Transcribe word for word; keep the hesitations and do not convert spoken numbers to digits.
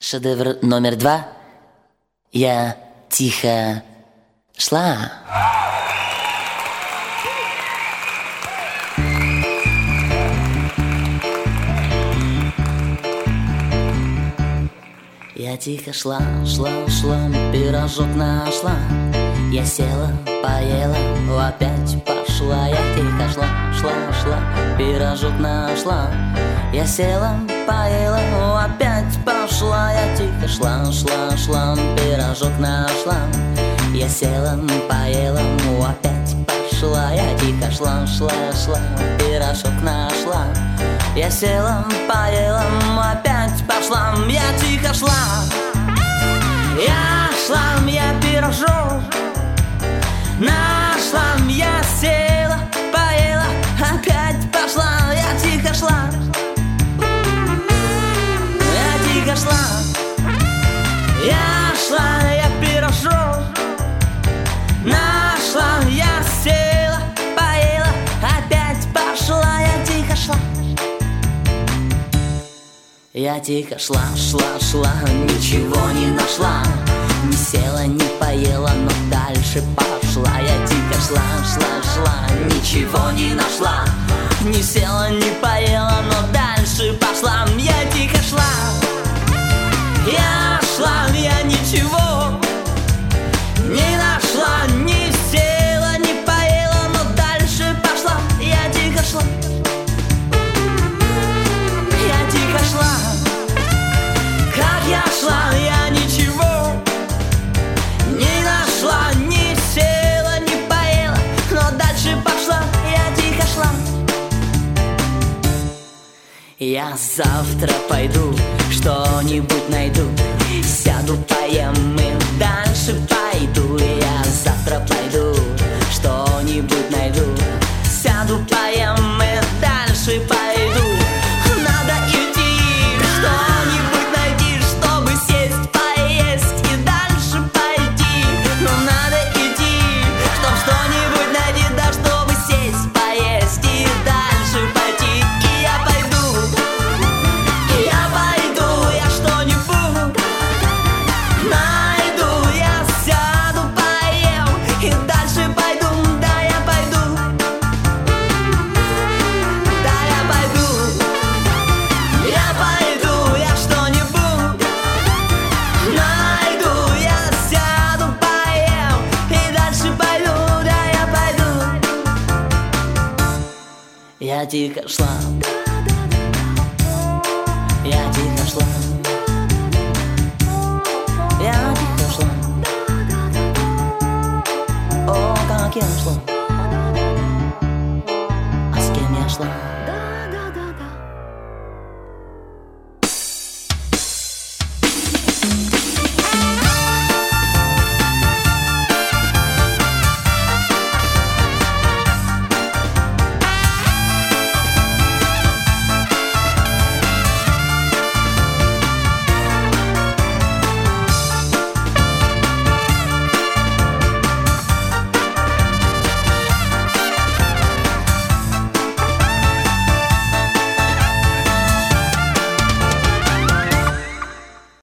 Шедевр номер два. Я тихо шла. Я тихо шла, шла, шла, пирожок нашла. Я села, поела, опять пошла. Я тихо шла, шла, шла, пирожок нашла. Я села, поела, опять пошла. Я тихо шла, шла, шла, пирожок нашла. Я села, поела, опять пошла. Я тихо шла, шла, шла, пирожок нашла. Я села, поела, опять пошла. Я тихо шла. Я шла, я пирожок нашла. Я села, поела, опять пошла. Я тихо шла. Я тихо шла. Я шла, я пирожок нашла. Я села, поела, опять пошла. Я тихо шла. Я тихо шла, шла, шла, ничего не нашла. Не села, не поела, но дальше пошла. Я тихо шла, шла, шла, ничего не нашла. Не села, не поела, но дальше пошла. Я тихо шла. Я шла, я ничего не нашла. Не села, не поела, но дальше пошла. Я тихо шла. Я тихо шла. Как я шла, я ничего не нашла. Не села, не поела, но дальше пошла. Я тихо шла. Я завтра пойду, что-нибудь найду. Сяду, поем и дальше пойду. Я завтра пойду, что-нибудь найду. Сяду, поем и дальше пойду. Надо идти, что-нибудь найти, чтобы сесть, поесть и дальше пойти. Но надо идти, чтоб что-нибудь найти, да чтобы сесть, поесть и дальше пойти. И я пойду, и я пойду, я что-нибудь найду. Я сяду, поем и дальше пойду. Да, я пойду, да, я пойду. Я пойду, я что-нибудь найду. Я сяду, поем и дальше пойду. Да, я пойду. Я тихо шла.